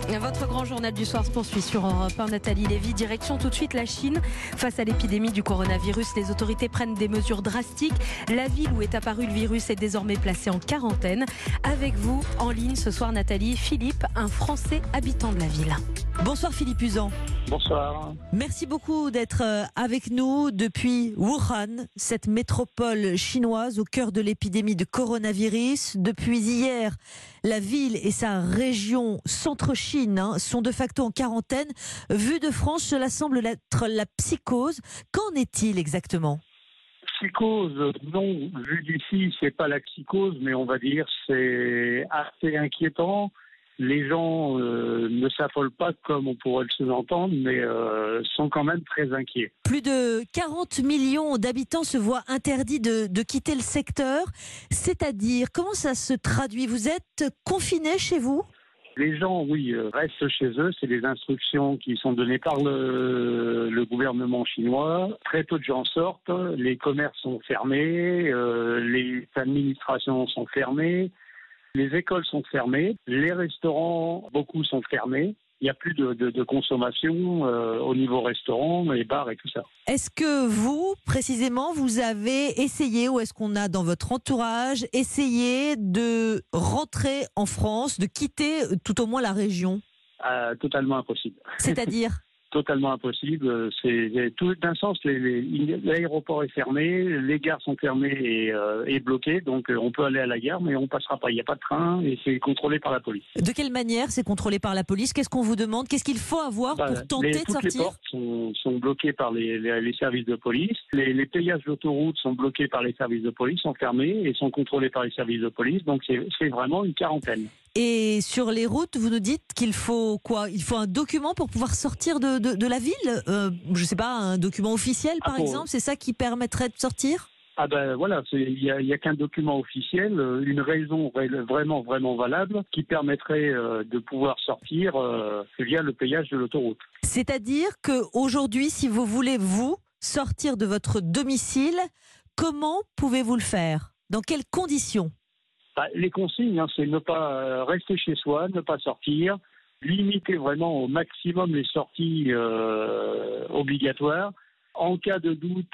Votre grand journal du soir se poursuit sur Europe 1. Nathalie Lévy, direction tout de suite la Chine. Face à l'épidémie du coronavirus, les autorités prennent des mesures drastiques. La ville où est apparu le virus est désormais placée en quarantaine. Avec vous, en ligne ce soir, Nathalie, Philippe, un Français habitant de la ville. Bonsoir Philippe Usan. Bonsoir. Merci beaucoup d'être avec nous depuis Wuhan, cette métropole chinoise au cœur de l'épidémie de coronavirus. Depuis hier, la ville et sa région centre-Chine sont de facto en quarantaine. Vu de France, cela semble être la psychose. Qu'en est-il exactement ? Psychose, non, vu d'ici, c'est pas la psychose, mais on va dire c'est assez inquiétant. Les gens ne s'affolent pas comme on pourrait le sous-entendre, mais sont quand même très inquiets. Plus de 40 millions d'habitants se voient interdits de quitter le secteur. C'est-à-dire, comment ça se traduit ? Vous êtes confinés chez vous ? Les gens, oui, restent chez eux. C'est des instructions qui sont données par le gouvernement chinois. Très peu de gens sortent. Les commerces sont fermés. Les administrations sont fermées. Les écoles sont fermées. Les restaurants, beaucoup sont fermés. Il n'y a plus de consommation au niveau restaurant, les bars et tout ça. Est-ce que vous, précisément, vous avez essayé, ou est-ce qu'on a dans votre entourage essayé de rentrer en France, de quitter tout au moins la région ? Totalement impossible. C'est-à-dire ? Totalement impossible. C'est tout d'un sens. L'aéroport est fermé, les gares sont fermées et bloquées. Donc on peut aller à la gare, mais on passera pas. Il n'y a pas de train et c'est contrôlé par la police. De quelle manière c'est contrôlé par la police ? Qu'est-ce qu'on vous demande ? Qu'est-ce qu'il faut avoir pour tenter de sortir ? Toutes les portes sont bloquées par les services de police. Les péages d'autoroute sont bloqués par les services de police, sont fermés et sont contrôlés par les services de police. Donc c'est vraiment une quarantaine. Et sur les routes, vous nous dites qu'il faut quoi ? Il faut un document pour pouvoir sortir de la ville ? Je ne sais pas, un document officiel par exemple ? C'est ça qui permettrait de sortir ? Voilà, il y a qu'un document officiel, une raison vraiment valable qui permettrait de pouvoir sortir via le péage de l'autoroute. C'est-à-dire qu'aujourd'hui, si vous voulez vous sortir de votre domicile, comment pouvez-vous le faire ? Dans quelles conditions ? Les consignes, c'est ne pas rester chez soi, ne pas sortir, limiter vraiment au maximum les sorties obligatoires. En cas de doute,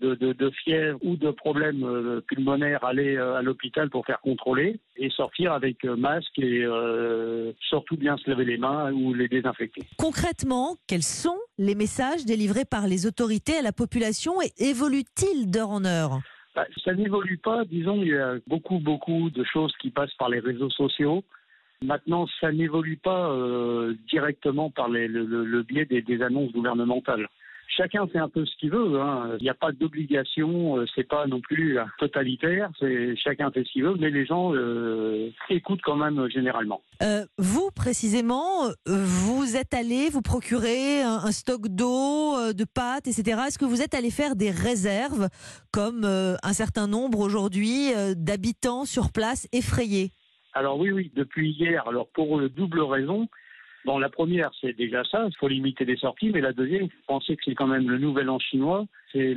de fièvre ou de problème pulmonaire, aller à l'hôpital pour faire contrôler et sortir avec masque et surtout bien se laver les mains ou les désinfecter. Concrètement, quels sont les messages délivrés par les autorités à la population et évoluent-ils d'heure en heure ? Ça n'évolue pas. Disons, il y a beaucoup de choses qui passent par les réseaux sociaux. Maintenant, ça n'évolue pas directement par le biais des annonces gouvernementales. Chacun fait un peu ce qu'il veut. Il n'y a pas d'obligation, c'est pas non plus totalitaire. Chacun fait ce qu'il veut, mais les gens écoutent quand même généralement. Vous, précisément, vous êtes allé vous procurer un stock d'eau, de pâtes, etc. Est-ce que vous êtes allé faire des réserves, comme un certain nombre aujourd'hui d'habitants sur place effrayés ? Alors oui, depuis hier. Alors pour double raison. Bon, la première, c'est déjà ça, il faut limiter les sorties, mais la deuxième, vous pensez que c'est quand même le Nouvel An chinois, c'est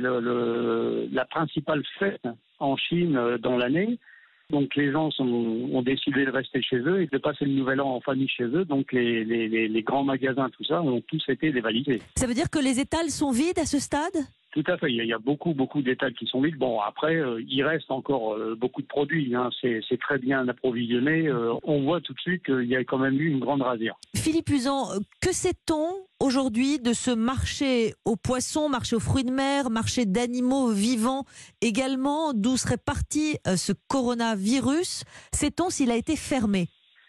la principale fête en Chine dans l'année. Donc les gens ont décidé de rester chez eux et de passer le Nouvel An en famille chez eux, donc les grands magasins, tout ça, ont tous été dévalisés. Ça veut dire que les étals sont vides à ce stade ? Tout à fait, il y a beaucoup d'étals qui sont vides. Bon, après, il reste encore beaucoup de produits, c'est très bien approvisionné. On voit tout de suite qu'il y a quand même eu une grande rasure. Philippe Usan, que sait-on aujourd'hui de ce marché aux poissons, marché aux fruits de mer, marché d'animaux vivants également, d'où serait parti ce coronavirus ? Sait-on s'il a été fermé ?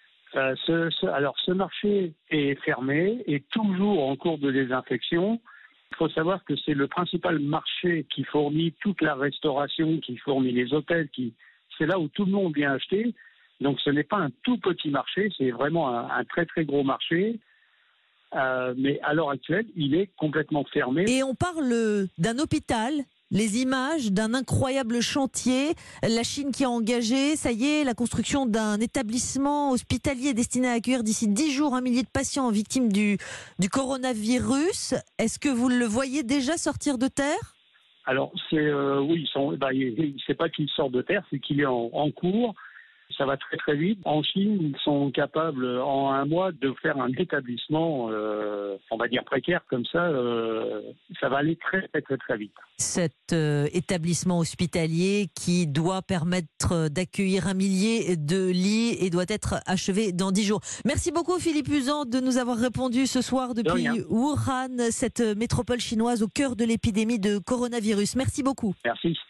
Alors, ce marché est fermé et toujours en cours de désinfection. Il faut savoir que c'est le principal marché qui fournit toute la restauration, qui fournit les hôtels, c'est là où tout le monde vient acheter. Donc ce n'est pas un tout petit marché, c'est vraiment un très très gros marché. Mais à l'heure actuelle, il est complètement fermé. Et on parle d'un hôpital, les images d'un incroyable chantier, la Chine qui a engagé, ça y est, la construction d'un établissement hospitalier destiné à accueillir d'ici 10 jours 1 millier de patients victimes du coronavirus. Est-ce que vous le voyez déjà sortir de terre ? Alors, c'est oui, c'est pas qu'il sort de terre, c'est qu'il est en cours. Ça va très très vite. En Chine, ils sont capables en un mois de faire un établissement, on va dire précaire comme ça. Ça va aller très très très très vite. Cet établissement hospitalier qui doit permettre d'accueillir 1 millier de lits et doit être achevé dans 10 jours. Merci beaucoup Philippe Uzan de nous avoir répondu ce soir depuis Wuhan, cette métropole chinoise au cœur de l'épidémie de coronavirus. Merci beaucoup. Merci.